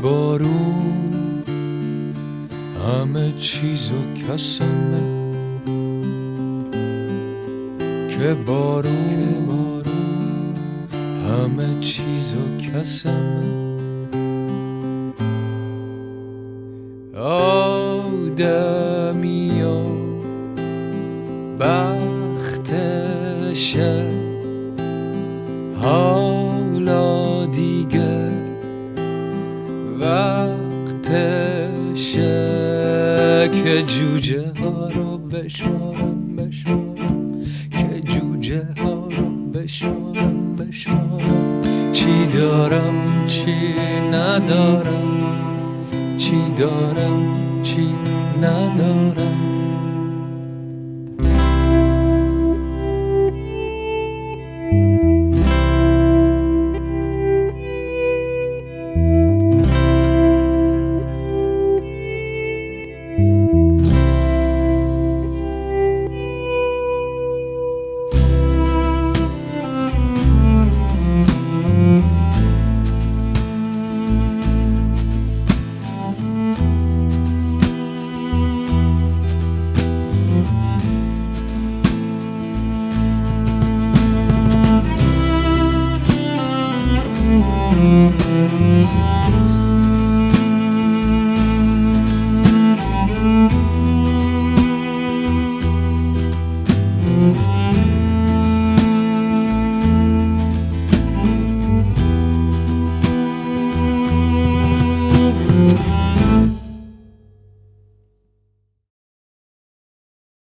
بارون همه چیزو کسمه، که بارون همه چیزو کسمه. آدمیو بختشه حالا دیگه وقتشه که جوجه ها رو بشمارم، که جوجه ها رو بشمارم. چی دارم چی ندارم، چی دارم چی ندارم.